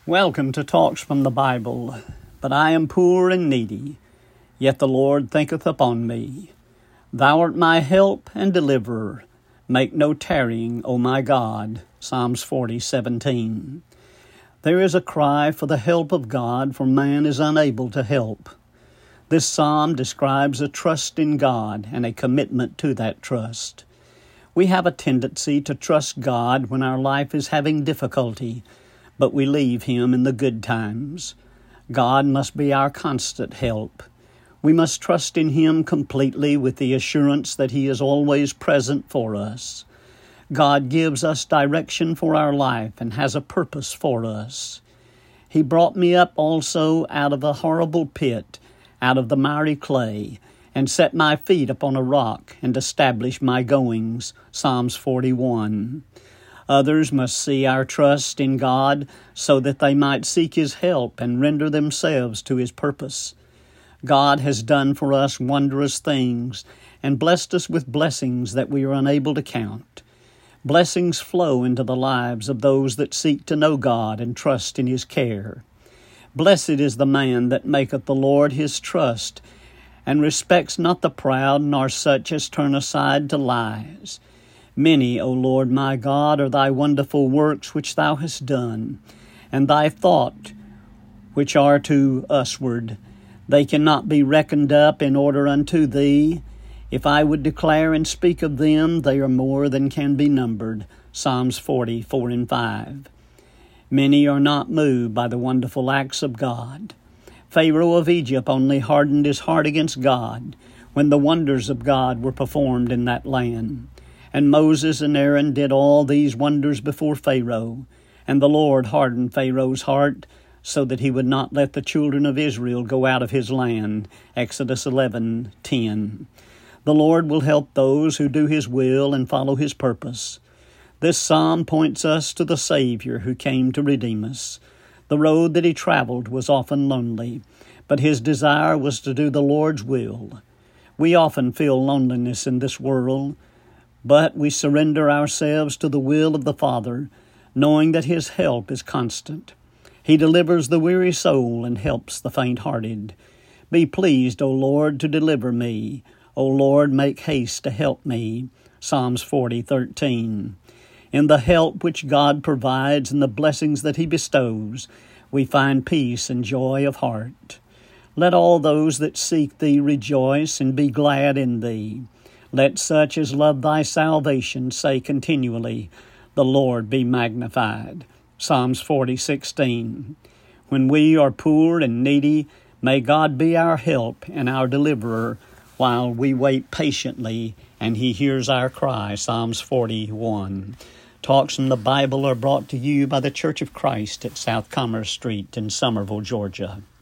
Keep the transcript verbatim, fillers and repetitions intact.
Welcome to Talks from the Bible. But I am poor and needy, yet the Lord thinketh upon me. Thou art my help and deliverer. Make no tarrying, O my God. Psalms forty seventeen. There is a cry for the help of God, for man is unable to help. This psalm describes a trust in God and a commitment to that trust. We have a tendency to trust God when our life is having difficulty, but we leave Him in the good times. God must be our constant help. We must trust in Him completely with the assurance that He is always present for us. God gives us direction for our life and has a purpose for us. He brought me up also out of a horrible pit, out of the miry clay, and set my feet upon a rock and established my goings. Psalms forty-one. Others must see our trust in God so that they might seek His help and render themselves to His purpose. God has done for us wondrous things and blessed us with blessings that we are unable to count. Blessings flow into the lives of those that seek to know God and trust in His care. Blessed is the man that maketh the Lord his trust, and respects not the proud, nor such as turn aside to lies. Many, O Lord my God, are thy wonderful works which thou hast done, and thy thought which are to usward. They cannot be reckoned up in order unto thee. If I would declare and speak of them, they are more than can be numbered. Psalms forty, four and five. Many are not moved by the wonderful acts of God. Pharaoh of Egypt only hardened his heart against God when the wonders of God were performed in that land. And Moses and Aaron did all these wonders before Pharaoh, and the Lord hardened Pharaoh's heart so that he would not let the children of Israel go out of his land. Exodus eleven, ten. The Lord will help those who do His will and follow His purpose. This psalm points us to the Savior who came to redeem us. The road that He traveled was often lonely, but His desire was to do the Lord's will. We often feel loneliness in this world, but we surrender ourselves to the will of the Father, knowing that His help is constant. He delivers the weary soul and helps the faint-hearted. Be pleased, O Lord, to deliver me. O Lord, make haste to help me. Psalms forty, thirteen. In the help which God provides and the blessings that He bestows, we find peace and joy of heart. Let all those that seek Thee rejoice and be glad in Thee. Let such as love Thy salvation say continually, The Lord be magnified. Psalms forty, sixteen. When we are poor and needy, may God be our help and our deliverer while we wait patiently and He hears our cry. Psalms forty-one. Talks from the Bible are brought to you by the Church of Christ at South Commerce Street in Summerville, Georgia.